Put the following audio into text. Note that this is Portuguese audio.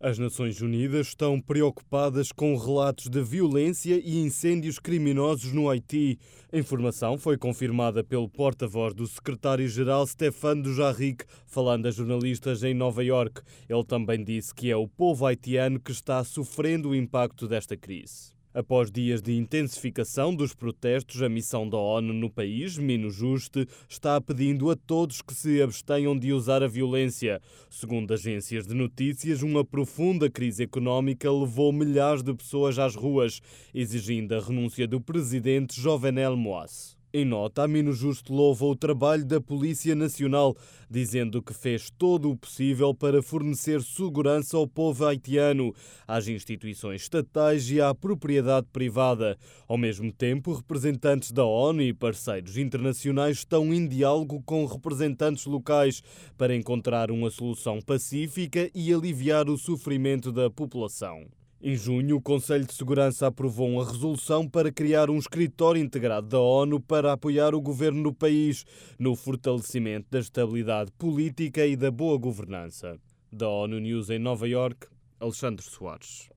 As Nações Unidas estão preocupadas com relatos de violência e incêndios criminosos no Haiti. A informação foi confirmada pelo porta-voz do secretário-geral Stéphane Dujarric, falando a jornalistas em Nova Iorque. Ele também disse que é o povo haitiano que está sofrendo o impacto desta crise. Após dias de intensificação dos protestos, a missão da ONU no país, MINUJUST, está pedindo a todos que se abstenham de usar a violência. Segundo agências de notícias, uma profunda crise económica levou milhares de pessoas às ruas, exigindo a renúncia do presidente Jovenel Moïse. Em nota, a MINUJUST louva o trabalho da Polícia Nacional, dizendo que fez todo o possível para fornecer segurança ao povo haitiano, às instituições estatais e à propriedade privada. Ao mesmo tempo, representantes da ONU e parceiros internacionais estão em diálogo com representantes locais para encontrar uma solução pacífica e aliviar o sofrimento da população. Em junho, o Conselho de Segurança aprovou uma resolução para criar um escritório integrado da ONU para apoiar o governo do país no fortalecimento da estabilidade política e da boa governança. Da ONU News em Nova Iorque, Alexandre Soares.